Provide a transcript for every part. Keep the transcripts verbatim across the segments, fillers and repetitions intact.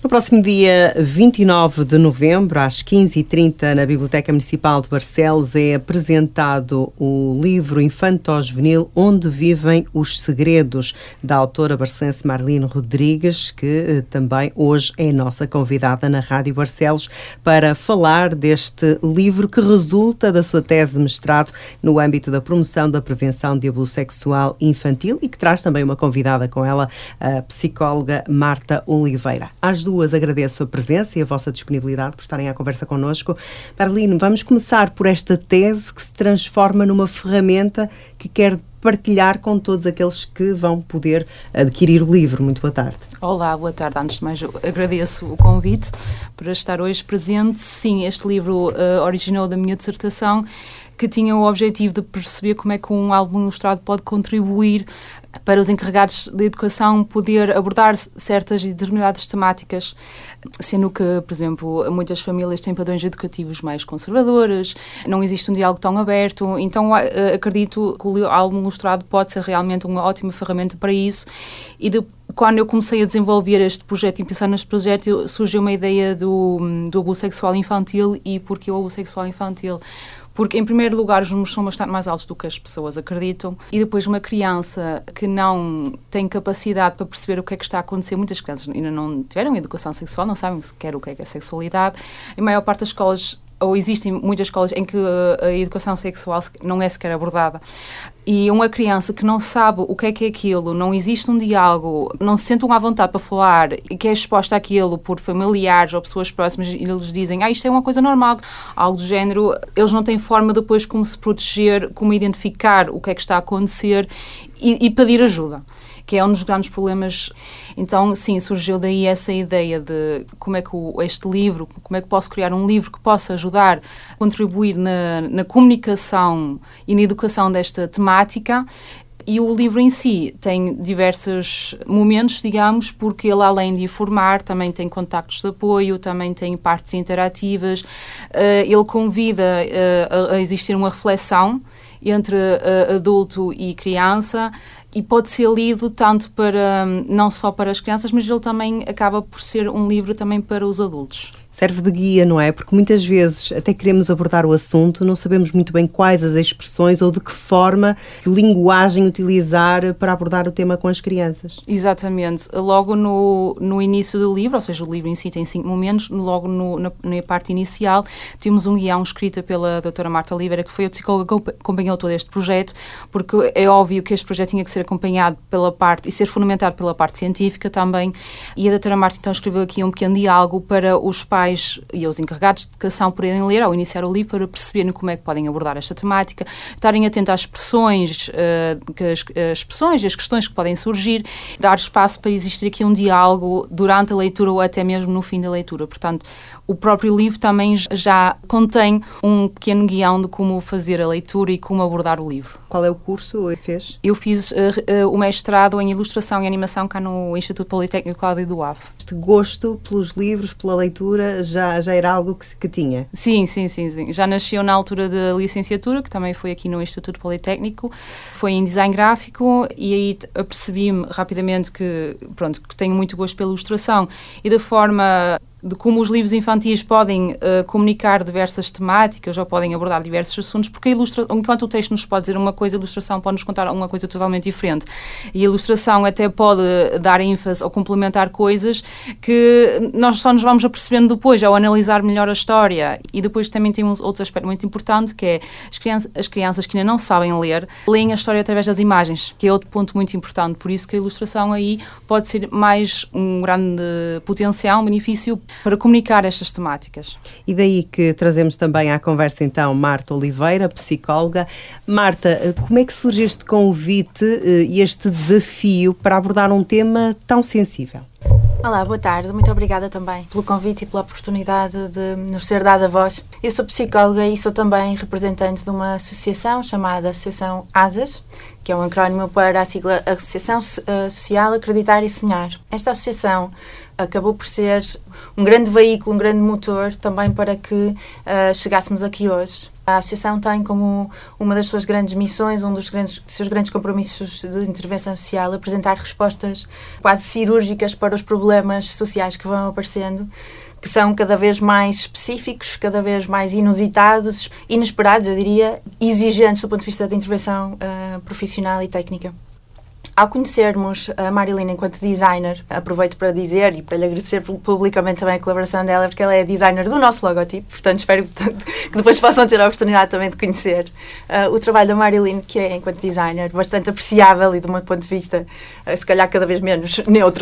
No próximo dia vinte e nove de novembro, às quinze e trinta, na Biblioteca Municipal de Barcelos, é apresentado o livro infanto-juvenil Onde Vivem os Segredos, da autora barcelense Marlene Rodrigues, que também hoje é nossa convidada na Rádio Barcelos para falar deste livro que resulta da sua tese de mestrado no âmbito da promoção da prevenção de abuso sexual infantil e que traz também uma convidada com ela, a psicóloga Marta Oliveira. Às duas agradeço a presença e a vossa disponibilidade por estarem à conversa connosco. Marlene, vamos começar por esta tese que se transforma numa ferramenta que quer partilhar com todos aqueles que vão poder adquirir o livro. Muito boa tarde. Olá, boa tarde. Antes de mais, eu agradeço o convite para estar hoje presente. Sim, este livro uh, originou da minha dissertação, que tinha o objetivo de perceber como é que um álbum ilustrado pode contribuir para os encarregados de educação poder abordar certas e determinadas temáticas, sendo que, por exemplo, muitas famílias têm padrões educativos mais conservadores, não existe um diálogo tão aberto, então acredito que o álbum ilustrado pode ser realmente uma ótima ferramenta para isso. E de, quando eu comecei a desenvolver este projeto e pensar neste projeto, surgiu uma ideia do, do abuso sexual infantil. E porquê o abuso sexual infantil? Porque, em primeiro lugar, os números são bastante mais altos do que as pessoas acreditam. E depois, uma criança que não tem capacidade para perceber o que é que está a acontecer, muitas crianças ainda não tiveram educação sexual, não sabem sequer o que é que é sexualidade. A maior parte das escolas, ou existem muitas escolas em que a educação sexual não é sequer abordada. E uma criança que não sabe o que é que é aquilo, não existe um diálogo, não se sentam à vontade para falar e que é exposta àquilo por familiares ou pessoas próximas e eles dizem, ah, isto é uma coisa normal, algo do género, eles não têm forma depois como se proteger, como identificar o que é que está a acontecer e, e pedir ajuda, que é um dos grandes problemas. Então, sim, surgiu daí essa ideia de como é que o, este livro, como é que posso criar um livro que possa ajudar a contribuir na, na comunicação e na educação desta temática. E o livro em si tem diversos momentos, digamos, porque ele, além de informar, também tem contactos de apoio, também tem partes interativas, uh, ele convida uh, a existir uma reflexão entre uh, adulto e criança, e pode ser lido tanto para, não só para as crianças, mas ele também acaba por ser um livro também para os adultos. Serve de guia, não é? Porque muitas vezes até queremos abordar o assunto, não sabemos muito bem quais as expressões ou de que forma, que linguagem utilizar para abordar o tema com as crianças. Exatamente. Logo no, no início do livro, ou seja, o livro em si tem cinco momentos, logo no, na, na parte inicial temos um guião escrito pela doutora Marta Oliveira, que foi a psicóloga que acompanhou todo este projeto, porque é óbvio que este projeto tinha que ser acompanhado pela parte, e ser fundamentado pela parte científica também, e a doutora Marta então escreveu aqui um pequeno diálogo para os pais e os encarregados de educação poderem ler ao iniciar o livro para perceberem como é que podem abordar esta temática, estarem atentos às expressões, uh, que as, as expressões e as questões que podem surgir, dar espaço para existir aqui um diálogo durante a leitura ou até mesmo no fim da leitura. Portanto, o próprio livro também já contém um pequeno guião de como fazer a leitura e como abordar o livro. Qual é o curso que fez? Eu fiz uh, uh, o mestrado em Ilustração e Animação cá no Instituto Politécnico Cláudio do Ave. Este gosto pelos livros, pela leitura, já, já era algo que, que tinha? Sim, sim, sim, sim. Já nasceu na altura da licenciatura, que também foi aqui no Instituto Politécnico, foi em design gráfico, e aí apercebi-me rapidamente que, pronto, que tenho muito gosto pela ilustração e da forma de como os livros infantis podem uh, comunicar diversas temáticas ou podem abordar diversos assuntos, porque a ilustração, enquanto o texto nos pode dizer uma coisa, a ilustração pode nos contar uma coisa totalmente diferente. E a ilustração até pode dar ênfase ou complementar coisas que nós só nos vamos apercebendo depois, ao analisar melhor a história. E depois também tem um outro aspecto muito importante, que é as crianças, as crianças que ainda não sabem ler, leem a história através das imagens, que é outro ponto muito importante. Por isso que a ilustração aí pode ser mais um grande potencial, um benefício para comunicar estas temáticas. E daí que trazemos também à conversa então Marta Oliveira, psicóloga. Marta, como é que surge este convite e este desafio para abordar um tema tão sensível? Olá, boa tarde. Muito obrigada também pelo convite e pela oportunidade de nos ser dada voz. Eu sou psicóloga e sou também representante de uma associação chamada Associação ASAS, que é um acrónimo para a sigla Associação Social Acreditar e Sonhar. Esta associação acabou por ser um grande veículo, um grande motor também para que uh, chegássemos aqui hoje. A associação tem como uma das suas grandes missões, um dos grandes, seus grandes compromissos de intervenção social, apresentar respostas quase cirúrgicas para os problemas sociais que vão aparecendo, que são cada vez mais específicos, cada vez mais inusitados, inesperados, eu diria, exigentes do ponto de vista da intervenção uh, profissional e técnica. Ao conhecermos a Marilyn enquanto designer, aproveito para dizer e para lhe agradecer publicamente também a colaboração dela, porque ela é designer do nosso logotipo, portanto espero que depois possam ter a oportunidade também de conhecer uh, o trabalho da Marilyn, que é, enquanto designer, bastante apreciável e, do meu ponto de vista, uh, se calhar cada vez menos neutro,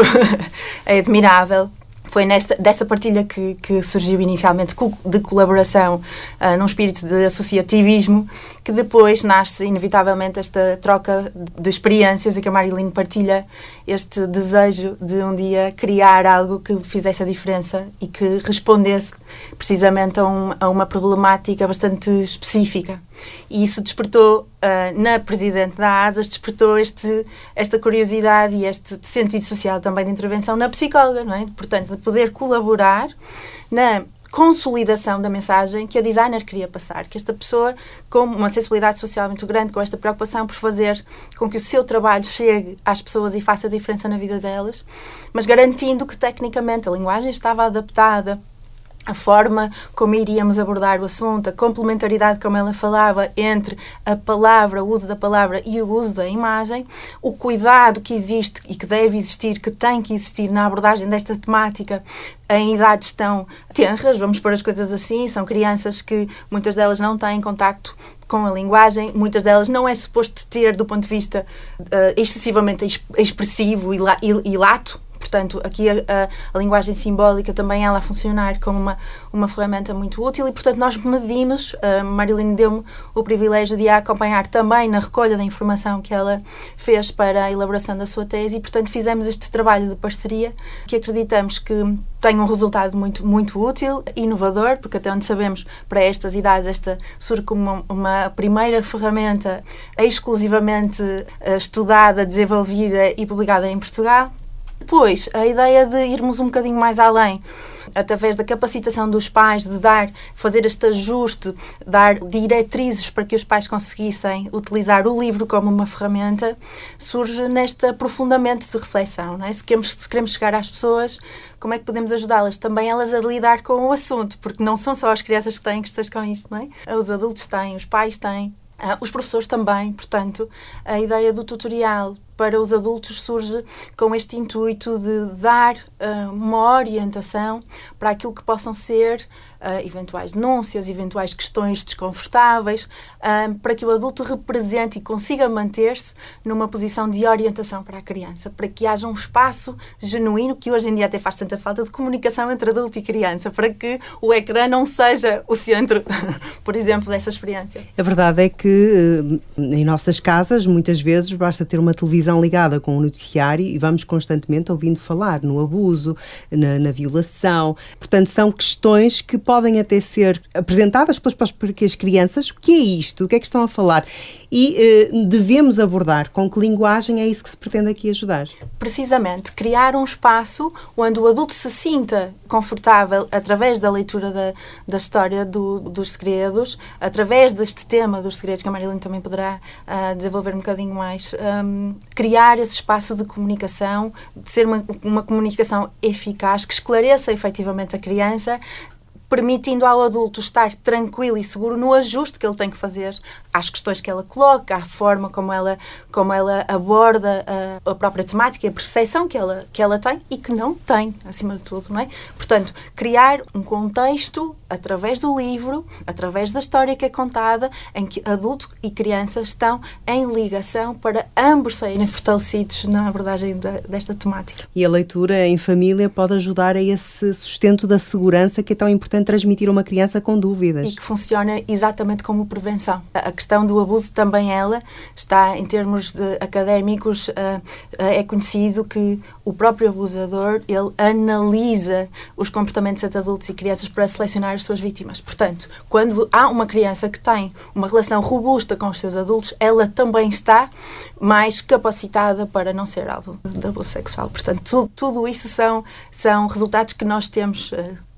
é admirável. Foi nesta, dessa partilha que, que surgiu inicialmente de colaboração uh, num espírito de associativismo, que depois nasce inevitavelmente esta troca de experiências e que a Marilyn partilha este desejo de um dia criar algo que fizesse a diferença e que respondesse precisamente a, um, a uma problemática bastante específica. E isso despertou, uh, na presidente da ASAS, despertou este, esta curiosidade e este sentido social também de intervenção na psicóloga, não é? Portanto, de poder colaborar na consolidação da mensagem que a designer queria passar, que esta pessoa com uma sensibilidade social muito grande, com esta preocupação por fazer com que o seu trabalho chegue às pessoas e faça a diferença na vida delas, mas garantindo que tecnicamente a linguagem estava adaptada, a forma como iríamos abordar o assunto, a complementaridade, como ela falava, entre a palavra, o uso da palavra e o uso da imagem, o cuidado que existe e que deve existir, que tem que existir na abordagem desta temática em idades tão tenras, vamos pôr as coisas assim, são crianças que muitas delas não têm contacto com a linguagem, muitas delas não é suposto ter do ponto de vista uh, excessivamente expressivo e, la, e, e lato. Portanto, aqui a, a, a linguagem simbólica também ela a funcionar como uma, uma ferramenta muito útil e, portanto, nós medimos, a Marilyn deu-me o privilégio de a acompanhar também na recolha da informação que ela fez para a elaboração da sua tese e, portanto, fizemos este trabalho de parceria que acreditamos que tem um resultado muito, muito útil, inovador, porque até onde sabemos, para estas idades, esta surge como uma, uma primeira ferramenta exclusivamente uh, estudada, desenvolvida e publicada em Portugal. Depois, a ideia de irmos um bocadinho mais além, através da capacitação dos pais, de dar, fazer este ajuste, dar diretrizes para que os pais conseguissem utilizar o livro como uma ferramenta, surge neste aprofundamento de reflexão, não é? Se queremos, se queremos chegar às pessoas, como é que podemos ajudá-las? Também elas a lidar com o assunto, porque não são só as crianças que têm questões com isto, não é? Os adultos têm, os pais têm. Uh, os professores também, portanto, a ideia do tutorial para os adultos surge com este intuito de dar uh, uma orientação para aquilo que possam ser uh, eventuais denúncias, eventuais questões desconfortáveis, uh, para que o adulto represente e consiga manter-se numa posição de orientação para a criança, para que haja um espaço genuíno, que hoje em dia até faz tanta falta, de comunicação entre adulto e criança, para que o ecrã não seja o centro, por exemplo, dessa experiência. A verdade é que em nossas casas, muitas vezes, basta ter uma televisão ligada com o noticiário e vamos constantemente ouvindo falar no abuso, na, na violação. Portanto, são questões que podem até ser apresentadas pelas, pelas crianças. O que é isto? O que é que estão a falar? E eh, devemos abordar com que linguagem é isso que se pretende aqui ajudar? Precisamente, criar um espaço onde o adulto se sinta confortável através da leitura da, da história do, dos segredos, através deste tema dos segredos, que a Marilyn também poderá uh, desenvolver um bocadinho mais, um, criar esse espaço de comunicação, de ser uma, uma comunicação eficaz, que esclareça efetivamente a criança, permitindo ao adulto estar tranquilo e seguro no ajuste que ele tem que fazer às questões que ela coloca, à forma como ela, como ela aborda a, a própria temática e a percepção que ela, que ela tem e que não tem, acima de tudo, não é? Portanto, criar um contexto através do livro, através da história que é contada, em que adulto e criança estão em ligação para ambos serem fortalecidos na abordagem da, desta temática. E a leitura em família pode ajudar a esse sustento da segurança que é tão importante transmitir a uma criança com dúvidas. E que funciona exatamente como prevenção. A questão do abuso também ela está, em termos de académicos, uh, uh, é conhecido que o próprio abusador, ele analisa os comportamentos entre adultos e crianças para selecionar as suas vítimas. Portanto, quando há uma criança que tem uma relação robusta com os seus adultos, ela também está mais capacitada para não ser alvo de abuso sexual. Portanto, tudo, tudo isso são, são resultados que nós temos uh,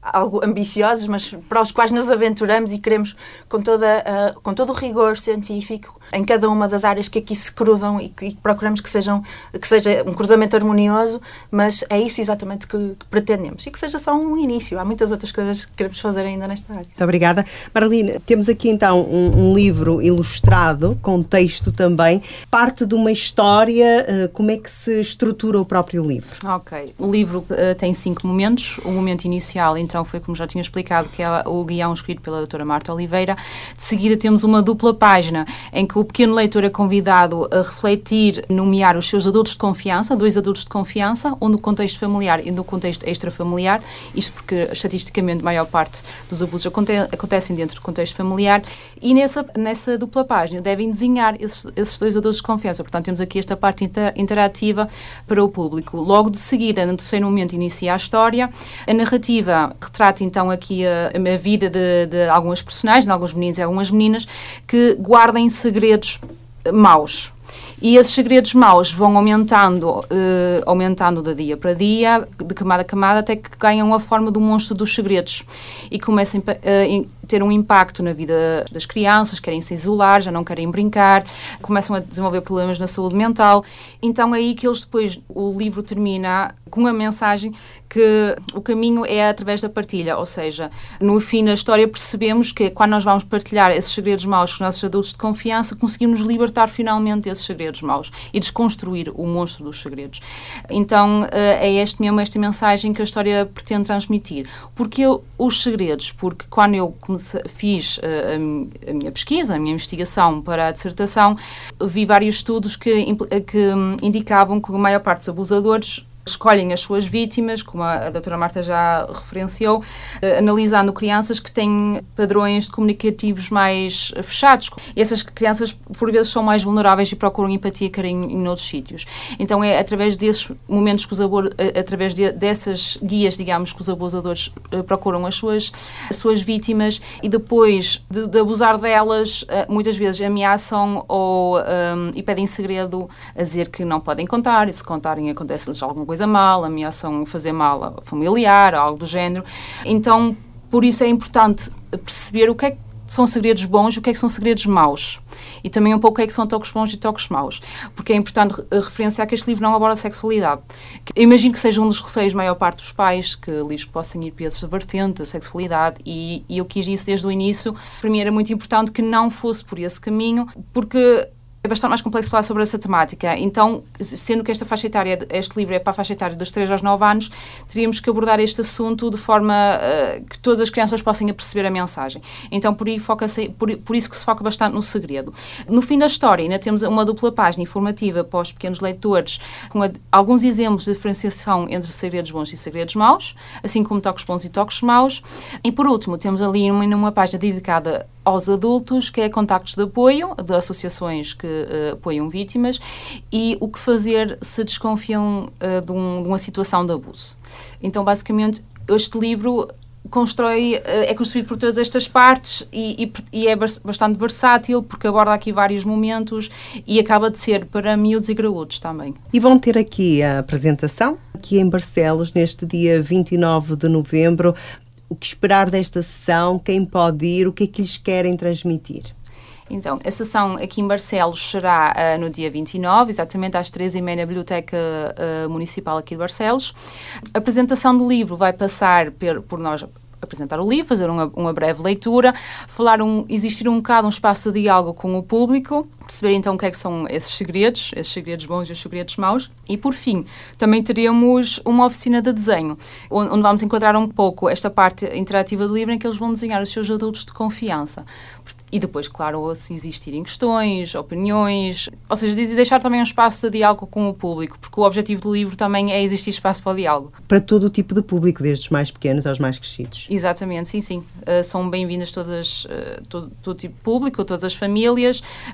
algo ambiciosos, mas para os quais nos aventuramos e queremos com, toda, uh, com todo o rigor científico em cada uma das áreas que aqui se cruzam e que, e que procuramos que, sejam, que seja um cruzamento harmonioso, mas é isso exatamente que, que pretendemos e que seja só um início. Há muitas outras coisas que queremos fazer ainda nesta área. Muito obrigada. Marlene, temos aqui então um, um livro ilustrado, com texto também, parte de uma história. Uh, como é que se estrutura o próprio livro? Ok. O livro uh, tem cinco momentos. O momento inicial, então, foi como já tinha explicado, que é o guião escrito pela doutora Marta Oliveira. De seguida temos uma dupla página em que o pequeno leitor é convidado a refletir, nomear os seus adultos de confiança, dois adultos de confiança, um no contexto familiar e no contexto extrafamiliar, isto porque estatisticamente a maior parte dos abusos aconte acontecem dentro do contexto familiar, e nessa, nessa dupla página devem desenhar esses, esses dois adultos de confiança. Portanto, temos aqui esta parte inter interativa para o público. Logo de seguida, no terceiro momento, inicia a história. A narrativa retrata então aqui a, a vida de, de algumas personagens, de alguns meninos e algumas meninas, que guardam segredos maus. E esses segredos maus vão aumentando, uh, aumentando de dia para dia, de camada a camada, até que ganham a forma do monstro dos segredos e começam a ter um impacto na vida das crianças, querem se isolar, já não querem brincar, começam a desenvolver problemas na saúde mental. Então é aí que eles depois, o livro termina com a mensagem que o caminho é através da partilha, ou seja, no fim da história percebemos que quando nós vamos partilhar esses segredos maus com os nossos adultos de confiança, conseguimos libertar finalmente esses segredos maus e desconstruir o monstro dos segredos. Então é este mesmo, esta mensagem que a história pretende transmitir. Porque os segredos? Porque quando eu comecei, fiz a, a minha pesquisa, a minha investigação para a dissertação, vi vários estudos que, que indicavam que a maior parte dos abusadores escolhem as suas vítimas, como a, a doutora Marta já referenciou, eh, analisando crianças que têm padrões comunicativos mais fechados. E essas crianças, por vezes, são mais vulneráveis e procuram empatia e carinho em outros sítios. Então, é através desses momentos que os abusadores, através de, dessas guias, digamos, que os abusadores eh, procuram as suas, as suas vítimas e depois de, de abusar delas, eh, muitas vezes ameaçam ou um, e pedem segredo a dizer que não podem contar, e se contarem acontece-lhes alguma coisa mal, ameaçam fazer mal a familiar, algo do género. Então, por isso é importante perceber o que é que são segredos bons e o que é que são segredos maus. E também um pouco o que é que são toques bons e toques maus. Porque é importante referenciar que este livro não aborda a sexualidade. Eu imagino que seja um dos receios da maior parte dos pais, que livros possam ir para essa vertente, a sexualidade, e, e eu quis isso desde o início. Para mim era muito importante que não fosse por esse caminho, porque é bastante mais complexo falar sobre essa temática. Então, sendo que esta faixa etária, este livro é para a faixa etária dos três aos nove anos, teríamos que abordar este assunto de forma uh, que todas as crianças possam perceber a mensagem. Então, por, aí foca por, por isso que se foca bastante no segredo. No fim da história, ainda temos uma dupla página informativa para os pequenos leitores, com a, alguns exemplos de diferenciação entre segredos bons e segredos maus, assim como toques bons e toques maus. E, por último, temos ali uma, uma página dedicada aos adultos, que é contactos de apoio, de associações que uh, apoiam vítimas, e o que fazer se desconfiam uh, de, um, de uma situação de abuso. Então, basicamente, este livro constrói, uh, é construído por todas estas partes e, e, e é bastante versátil, porque aborda aqui vários momentos e acaba de ser para miúdos e graúdos também. E vão ter aqui a apresentação, aqui em Barcelos, neste dia vinte e nove de novembro. O que esperar desta sessão? Quem pode ir? O que é que lhes querem transmitir? Então, a sessão aqui em Barcelos será uh, no dia vinte e nove, exatamente às três e meia na Biblioteca uh, Municipal aqui de Barcelos. A apresentação do livro vai passar per, por nós apresentar o livro, fazer uma, uma breve leitura, falar um, existir um bocado um espaço de diálogo com o público, perceber então o que é que são esses segredos, esses segredos bons e os segredos maus. E, por fim, também teremos uma oficina de desenho, onde, onde vamos enquadrar um pouco esta parte interativa do livro, em que eles vão desenhar os seus adultos de confiança. E depois, claro, se existirem questões, opiniões, ou seja, deixar também um espaço de diálogo com o público, porque o objetivo do livro também é existir espaço para o diálogo. Para todo o tipo de público, desde os mais pequenos aos mais crescidos. Exatamente, sim, sim. Uh, são bem-vindas todas, uh, todo, todo tipo de público, todas as famílias. Uh,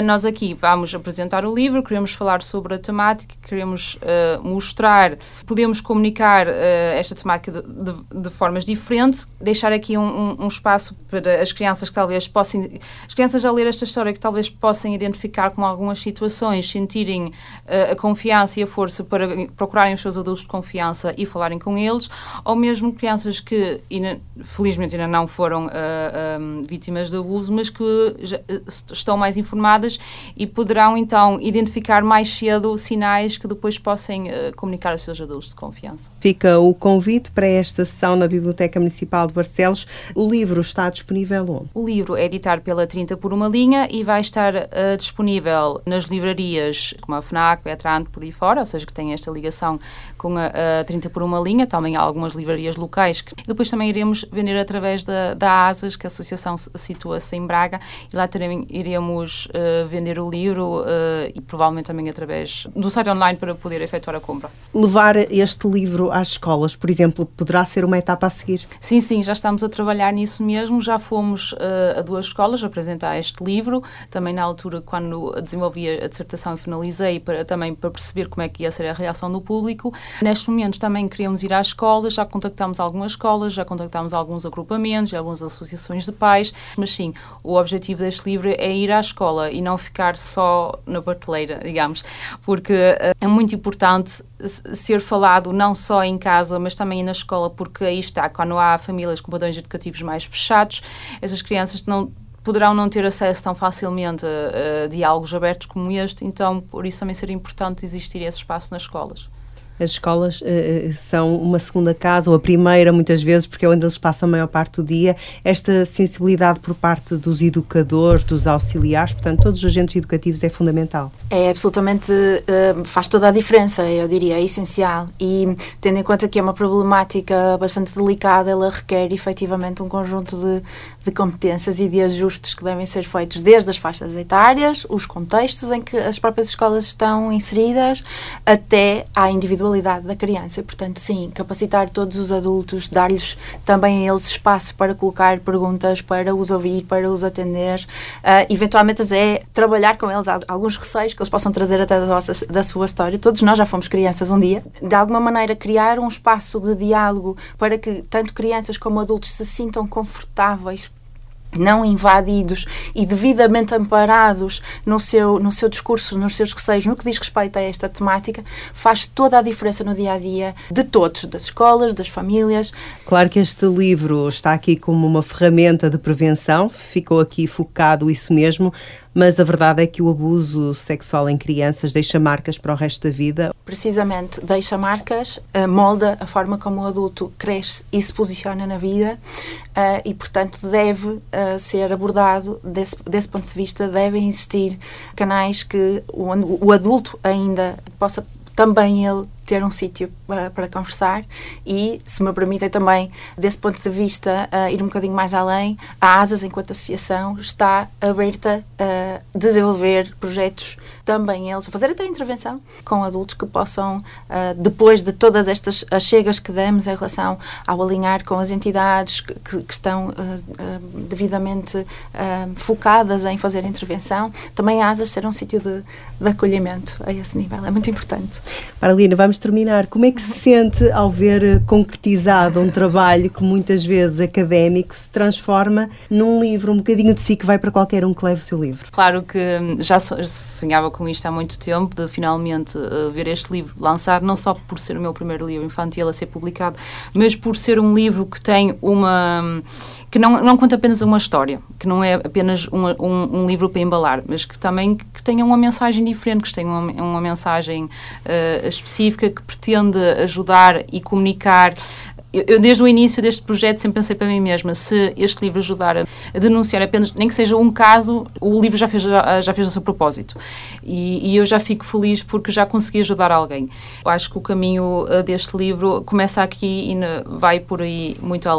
nós aqui vamos apresentar o livro, queremos falar sobre a temática, queremos uh, mostrar, podemos comunicar uh, esta temática de, de, de formas diferentes, deixar aqui um, um, um espaço para as crianças que talvez possam, as crianças a ler esta história que talvez possam identificar com algumas situações, sentirem uh, a confiança e a força para procurarem os seus adultos de confiança e falarem com eles, ou mesmo crianças que, felizmente, ainda não foram uh, um, vítimas de abuso, mas que já, uh, estão mais informadas e poderão, então, identificar mais cedo sinais que depois possam uh, comunicar aos seus adultos de confiança. Fica o convite para esta sessão na Biblioteca Municipal de Barcelos. O livro está disponível onde? O livro é editado pela trinta por uma linha e vai estar uh, disponível nas livrarias como a FNAC, Bertrand, por aí fora, ou seja, que tem esta ligação com a, a trinta por uma linha. Também há algumas livrarias locais que depois também iremos vender através da, da ASAS, que a associação situa-se em Braga, e lá também iremos uh, vender o livro uh, e provavelmente também através do site online para poder efetuar a compra. Levar este livro às escolas, por exemplo, poderá ser uma etapa a seguir? Sim, sim, já estamos a trabalhar nisso mesmo. Já fomos uh, a duas escolas apresentar este livro, também na altura quando desenvolvi a dissertação e finalizei, para, também para perceber como é que ia ser a reação do público. Neste momento também queríamos ir às escolas, já contactámos algumas escolas, já contactámos alguns agrupamentos, algumas associações de pais, mas sim, o objetivo deste livro é ir à escola e não ficar só na prateleira, digamos, porque uh, é muito importante ser falado não só em casa, mas também na escola, porque aí está, quando há famílias com padrões educativos mais fechados, essas crianças não poderão não ter acesso tão facilmente a, a diálogos abertos como este, então por isso também seria importante existir esse espaço nas escolas. As escolas uh, são uma segunda casa, ou a primeira, muitas vezes, porque é onde eles passam a maior parte do dia. Esta sensibilidade por parte dos educadores, dos auxiliares, portanto, todos os agentes educativos é fundamental. É absolutamente, uh, faz toda a diferença, eu diria, é essencial. E tendo em conta que é uma problemática bastante delicada, ela requer efetivamente um conjunto de, de competências e de ajustes que devem ser feitos desde as faixas etárias, os contextos em que as próprias escolas estão inseridas, até à individualidade da criança. E, portanto, sim, capacitar todos os adultos, dar-lhes também a eles espaço para colocar perguntas, para os ouvir, para os atender. Uh, eventualmente é trabalhar com eles alguns receios que eles possam trazer até da, vossa, da sua história. Todos nós já fomos crianças um dia. De alguma maneira, criar um espaço de diálogo para que tanto crianças como adultos se sintam confortáveis, não invadidos e devidamente amparados no seu, no seu discurso, nos seus receios, no que diz respeito a esta temática, faz toda a diferença no dia-a-dia de todos, das escolas, das famílias. Claro que este livro está aqui como uma ferramenta de prevenção, ficou aqui focado isso mesmo, mas a verdade é que o abuso sexual em crianças deixa marcas para o resto da vida. Precisamente, deixa marcas, molda a forma como o adulto cresce e se posiciona na vida uh, e, portanto, deve uh, ser abordado desse, desse ponto de vista. Devem existir canais que o, o adulto ainda possa também ele ter um sítio uh, para conversar e, se me permitem também, desse ponto de vista, uh, ir um bocadinho mais além, a ASAS, enquanto associação, está aberta a desenvolver projetos também eles, a fazer até intervenção com adultos que possam, uh, depois de todas estas achegas que demos em relação ao alinhar com as entidades que, que estão uh, uh, devidamente uh, focadas em fazer intervenção, também a ASAS ser um sítio de, de acolhimento a esse nível. É muito importante. Marlene, vamos terminar. Como é que se sente ao ver concretizado um trabalho que muitas vezes académico se transforma num livro, um bocadinho de si que vai para qualquer um que leve o seu livro? Claro que já sonhava com isto há muito tempo, de finalmente uh, ver este livro lançado, não só por ser o meu primeiro livro infantil a ser publicado, mas por ser um livro que tem uma... que não, não conta apenas uma história, que não é apenas uma, um, um livro para embalar, mas que também que tenha uma mensagem diferente, que tenha uma, uma mensagem uh, específica que pretende ajudar e comunicar. Eu, eu, desde o início deste projeto, sempre pensei para mim mesma, se este livro ajudar a, a denunciar apenas, nem que seja um caso, o livro já fez, já, já fez o seu propósito. E, e eu já fico feliz porque já consegui ajudar alguém. Eu acho que o caminho uh, deste livro começa aqui e ne, vai por aí muito além.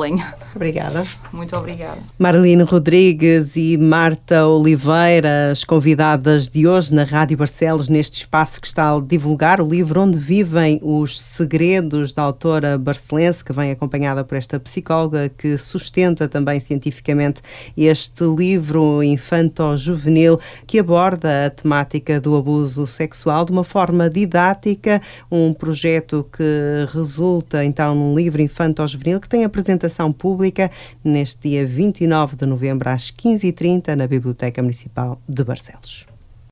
Obrigada. Muito obrigada. Marlene Rodrigues e Marta Oliveira, as convidadas de hoje na Rádio Barcelos, neste espaço que está a divulgar o livro Onde Vivem os Segredos, da autora barcelense, que vem acompanhada por esta psicóloga que sustenta também cientificamente este livro infanto-juvenil que aborda a temática do abuso sexual de uma forma didática, um projeto que resulta então num livro infanto-juvenil que tem apresentação pública neste dia vinte e nove de novembro às quinze e trinta na Biblioteca Municipal de Barcelos.